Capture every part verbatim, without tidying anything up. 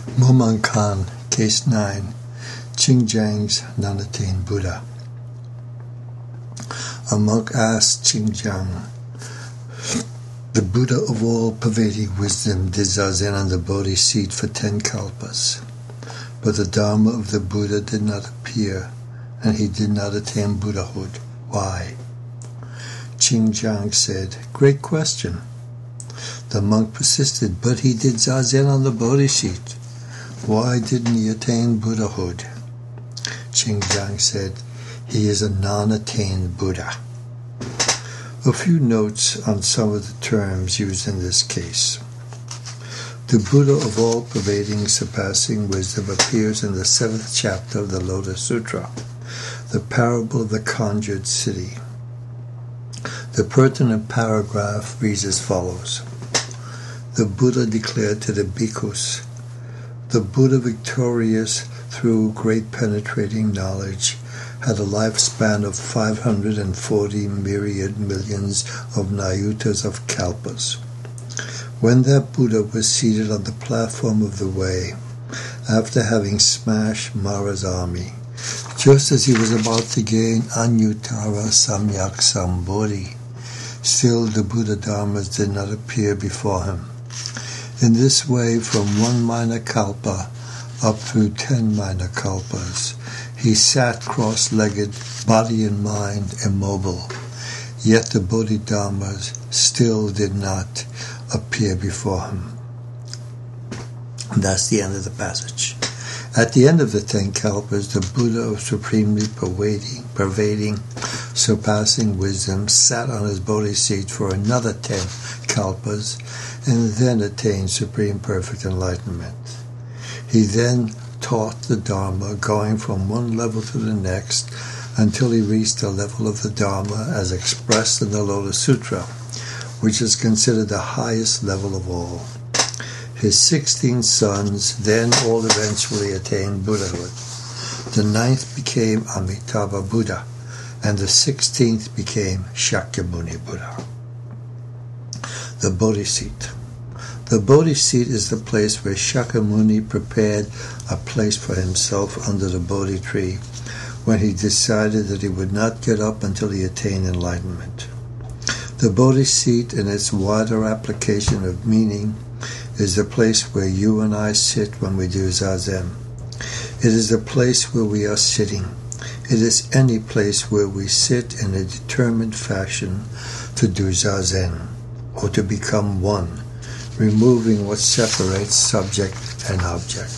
Mumonkan, Case nine, Xinjiang's non-attained Buddha. A monk asked Xinjiang, the Buddha of all-pervading wisdom did zazen on the Bodhi seat for ten kalpas, but the Dharma of the Buddha did not appear, and he did not attain Buddhahood. Why? Xinjiang said, great question. The monk persisted, but he did zazen on the Bodhi seat. Why didn't he attain Buddhahood? Xinjiang said, he is a non-attained Buddha. A few notes on some of the terms used in this case. The Buddha of all-pervading, surpassing wisdom appears in the seventh chapter of the Lotus Sutra, the parable of the conjured city. The pertinent paragraph reads as follows. The Buddha declared to the bhikkhus, the Buddha victorious through great penetrating knowledge had a lifespan of five hundred forty myriad millions of nayutas of kalpas. When that Buddha was seated on the platform of the way, after having smashed Mara's army, just as he was about to gain Anuttara Samyak Sambodhi, still the Buddha Dharmas did not appear before him. In this way, from one minor kalpa up through ten minor kalpas, he sat cross-legged, body and mind immobile, yet the Bodhidharmas still did not appear before him. And that's the end of the passage. At the end of the ten kalpas, the Buddha of supremely pervading, pervading, surpassing wisdom sat on his Bodhi seat for another ten kalpas and then attained supreme perfect enlightenment. He then taught the Dharma, going from one level to the next until he reached the level of the Dharma as expressed in the Lotus Sutra, which is considered the highest level of all. His sixteen sons then all eventually attained Buddhahood. The ninth became Amitabha Buddha, and the sixteenth became Shakyamuni Buddha. The Bodhi seat. The Bodhi seat is the place where Shakyamuni prepared a place for himself under the Bodhi tree when he decided that he would not get up until he attained enlightenment. The Bodhi seat, in its wider application of meaning, is the place where you and I sit when we do zazen. It is the place where we are sitting. It is any place where we sit in a determined fashion to do zazen, or to become one, removing what separates subject and object.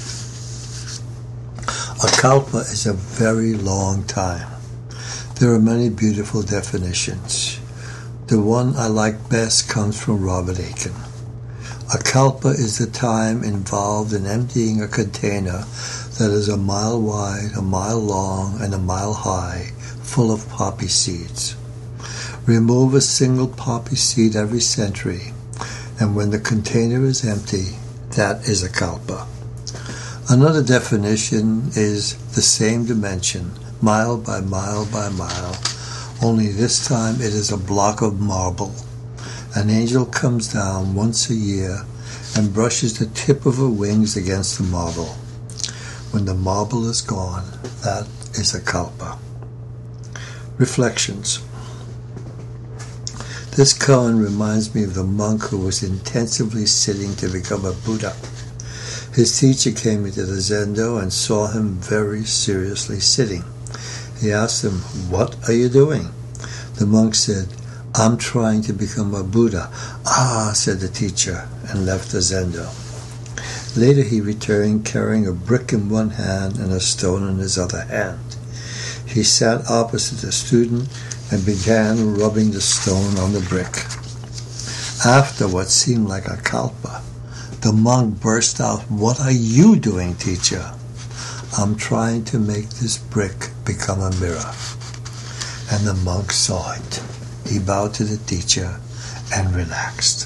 A kalpa is a very long time. There are many beautiful definitions. The one I like best comes from Robert Aiken. A kalpa is the time involved in emptying a container that is a mile wide, a mile long, and a mile high, full of poppy seeds. Remove a single poppy seed every century, and when the container is empty, that is a kalpa. Another definition is the same dimension, mile by mile by mile, only this time it is a block of marble. An angel comes down once a year and brushes the tip of her wings against the marble. When the marble is gone, that is a kalpa. Reflections. This koan reminds me of the monk who was intensively sitting to become a Buddha. His teacher came into the zendo and saw him very seriously sitting. He asked him, "What are you doing?" The monk said, "I'm trying to become a Buddha." "Ah," said the teacher, and left the zendo. Later he returned carrying a brick in one hand and a stone in his other hand. He sat opposite the student and began rubbing the stone on the brick. After what seemed like a kalpa, the monk burst out, "What are you doing, teacher?" "I'm trying to make this brick become a mirror." And the monk saw it. He bowed to the teacher and relaxed.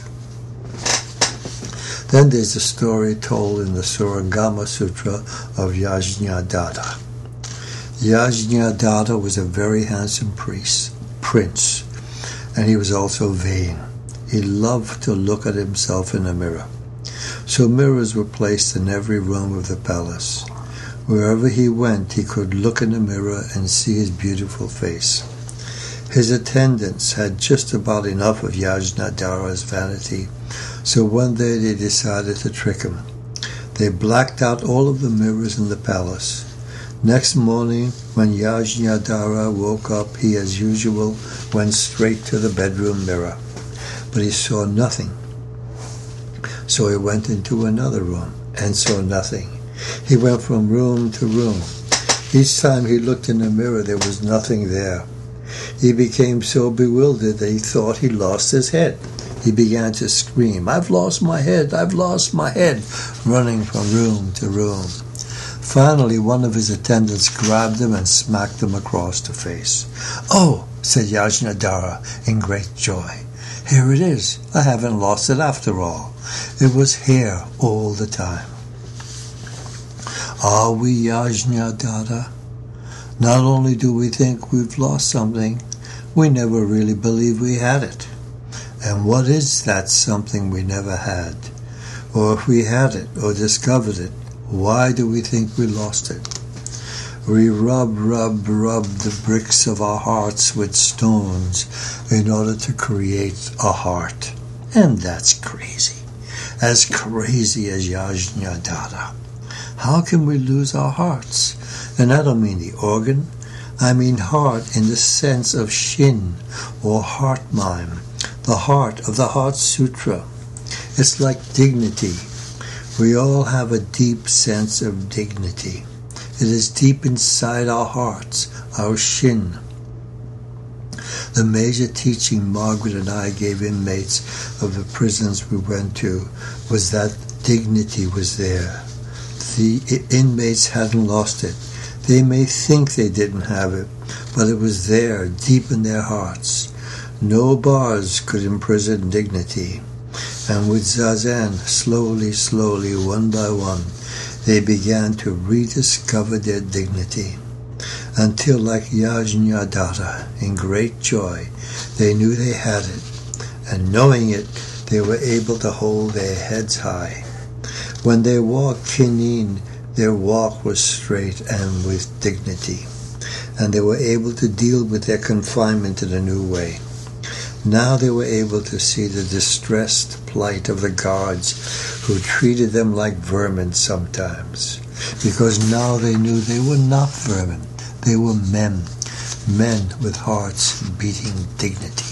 Then there's a story told in the Surangama Sutra of Yajñadatta. Yajñadatta was a very handsome priest, prince, and he was also vain. He loved to look at himself in a mirror. So mirrors were placed in every room of the palace. Wherever he went, he could look in the mirror and see his beautiful face. His attendants had just about enough of Yajnadhara's vanity, so one day they decided to trick him. They blacked out all of the mirrors in the palace. Next morning, when Yajnadhara woke up, he, as usual, went straight to the bedroom mirror. But he saw nothing. So he went into another room and saw nothing. He went from room to room. Each time he looked in the mirror, there was nothing there. He became so bewildered that he thought he lost his head. He began to scream, "I've lost my head, I've lost my head," running from room to room. Finally, one of his attendants grabbed him and smacked him across the face. "Oh," said Yajnadhara in great joy, "here it is. I haven't lost it after all. It was here all the time." Are we Yajnadhara? Not only do we think we've lost something, we never really believe we had it. And what is that something we never had? Or if we had it or discovered it, why do we think we lost it? We rub, rub, rub the bricks of our hearts with stones in order to create a heart. And that's crazy. As crazy as Yajnadhara. How can we lose our hearts? And I don't mean the organ. I mean heart in the sense of shin or heart mime, the heart of the Heart Sutra. It's like dignity. We all have a deep sense of dignity. It is deep inside our hearts, our shin. The major teaching Margaret and I gave inmates of the prisons we went to was that dignity was there. The inmates hadn't lost it. They may think they didn't have it, but it was there, deep in their hearts. No bars could imprison dignity. And with Zazen, slowly, slowly, one by one, they began to rediscover their dignity. Until, like Yajnadhara, in great joy, they knew they had it. And knowing it, they were able to hold their heads high. When they walked kinin, their walk was straight and with dignity, and they were able to deal with their confinement in a new way. Now they were able to see the distressed plight of the guards who treated them like vermin sometimes, because now they knew they were not vermin, they were men, men with hearts beating dignity.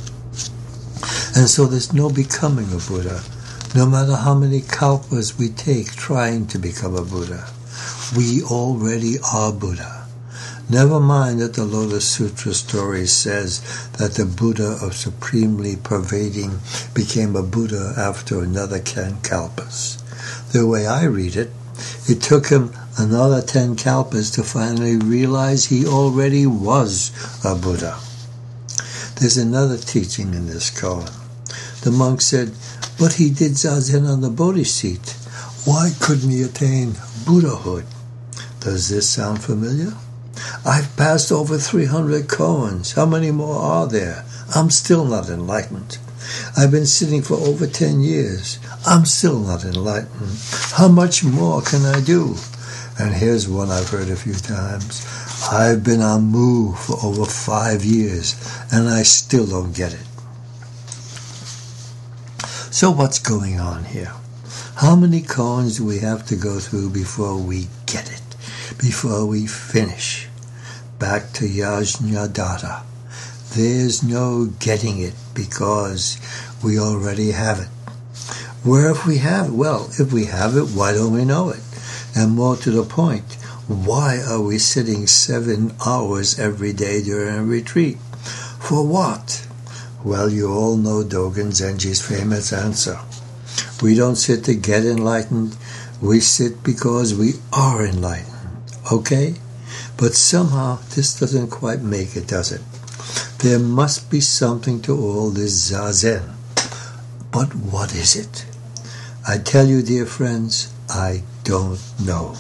And so there's no becoming a Buddha. No matter how many kalpas we take trying to become a Buddha, we already are Buddha. Never mind that the Lotus Sutra story says that the Buddha of supremely pervading became a Buddha after another ten kalpas. The way I read it, it took him another ten kalpas to finally realize he already was a Buddha. There's another teaching in this koan. The monk said, "But he did Zazen on the Bodhi seat. Why couldn't he attain Buddhahood?" Does this sound familiar? I've passed over three hundred koans. How many more are there? I'm still not enlightened. I've been sitting for over ten years. I'm still not enlightened. How much more can I do? And here's one I've heard a few times. I've been on Mu for over five years, and I still don't get it. So what's going on here? How many koans do we have to go through before we get it, before we finish? Back to Yajnadhara. There's no getting it because we already have it. Where if we have it? Well, if we have it, why don't we know it? And more to the point, why are we sitting seven hours every day during a retreat? For what? Well, you all know Dogen Zenji's famous answer. We don't sit to get enlightened. We sit because we are enlightened. Okay? But somehow this doesn't quite make it, does it? There must be something to all this Zazen. But what is it? I tell you, dear friends, I don't know.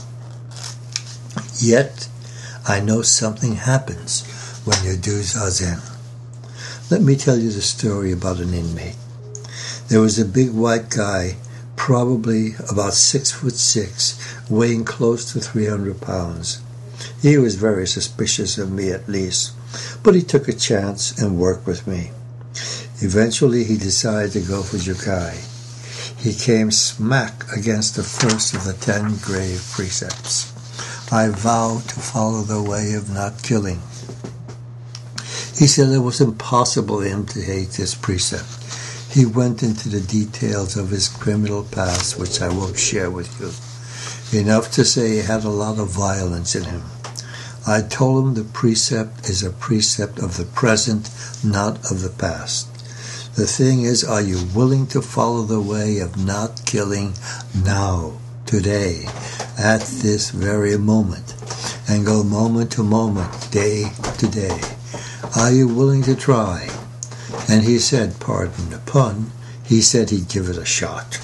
Yet, I know something happens when you do Zazen. Let me tell you the story about an inmate. There was a big white guy probably about six foot six, weighing close to three hundred pounds. He was very suspicious of me at least, but he took a chance and worked with me. Eventually he decided to go for Jukai. He came smack against the first of the ten grave precepts. I vowed to follow the way of not killing. He said it was impossible for him to hate this precept. He went into the details of his criminal past, which I won't share with you. Enough to say he had a lot of violence in him. I told him the precept is a precept of the present, not of the past. The thing is, are you willing to follow the way of not killing now, today, at this very moment, and go moment to moment, day to day? Are you willing to try? And he said, pardon the pun, he said he'd give it a shot.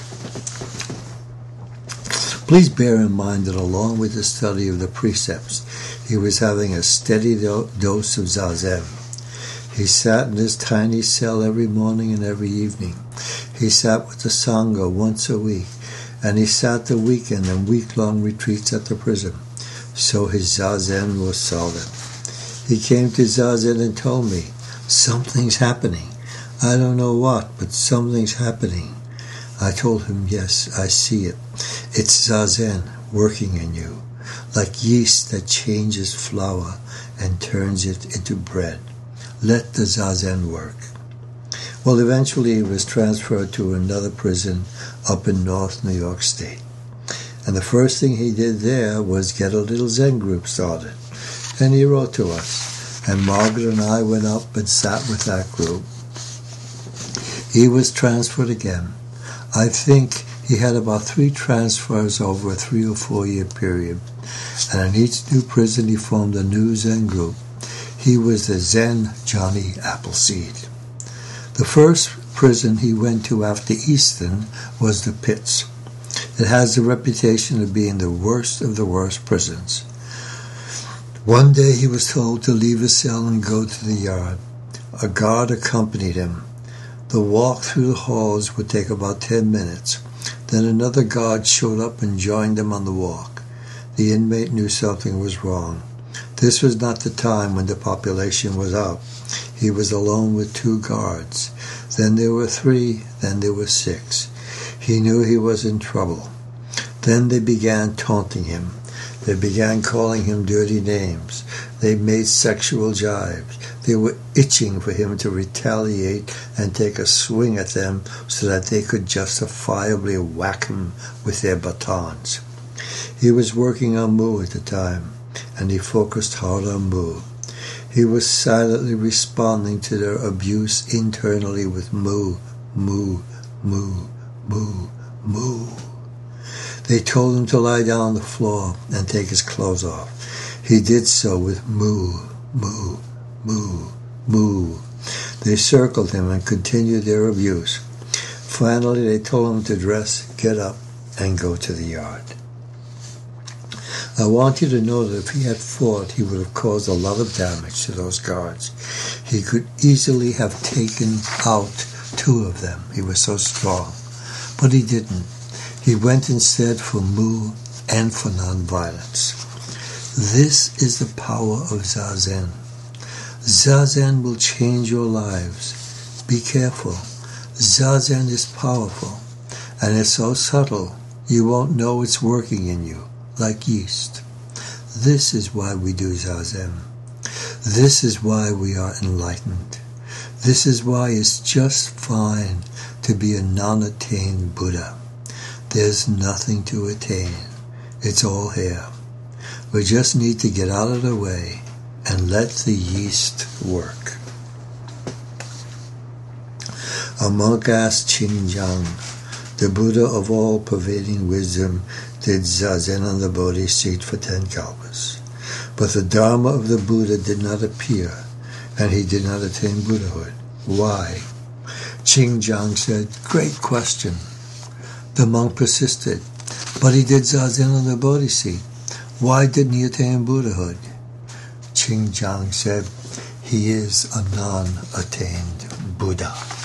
Please bear in mind that along with the study of the precepts, he was having a steady do- dose of zazen. He sat in his tiny cell every morning and every evening. He sat with the Sangha once a week, and he sat the weekend and week-long retreats at the prison. So his zazen was solid. He came to zazen and told me, something's happening. I don't know what, but something's happening. I told him, yes, I see it. It's zazen working in you, like yeast that changes flour and turns it into bread. Let the zazen work. Well, eventually he was transferred to another prison up in North New York State. And the first thing he did there was get a little Zen group started. And he wrote to us. And Margaret and I went up and sat with that group. He was transferred again. I think he had about three transfers over a three or four year period. And in each new prison he formed a new Zen group. He was the Zen Johnny Appleseed. The first prison he went to after Easton was the Pits. It has the reputation of being the worst of the worst prisons. One day he was told to leave his cell and go to the yard. A guard accompanied him. The walk through the halls would take about ten minutes. Then another guard showed up and joined them on the walk. The inmate knew something was wrong. This was not the time when the population was up. He was alone with two guards. Then there were three, then there were six. He knew he was in trouble. Then they began taunting him. They began calling him dirty names. They made sexual jibes. They were itching for him to retaliate and take a swing at them so that they could justifiably whack him with their batons. He was working on Mu at the time, and he focused hard on Mu. He was silently responding to their abuse internally with Mu, Mu, Mu, Mu, Mu. They told him to lie down on the floor and take his clothes off. He did so with Mu, Mu, Mu, Mu. They circled him and continued their abuse. Finally, they told him to dress, get up, and go to the yard. I want you to know that if he had fought, he would have caused a lot of damage to those guards. He could easily have taken out two of them. He was so strong. But he didn't. He went instead for Mu and for nonviolence. This is the power of Zazen. Zazen will change your lives. Be careful. Zazen is powerful, and it's so subtle you won't know it's working in you, like yeast. This is why we do Zazen. This is why we are enlightened. This is why it's just fine to be a non-attained Buddha. There's nothing to attain. It's all here. We just need to get out of the way and let the yeast work. A monk asked Xinjiang, the Buddha of all pervading wisdom, did Zazen on the Bodhi seat for ten kalpas. But the Dharma of the Buddha did not appear, and he did not attain Buddhahood. Why? Xinjiang said, great question. The monk persisted, but he did Zazen on the Bodhi seat. Why didn't he attain Buddhahood? Xinjiang said, he is a non-attained Buddha.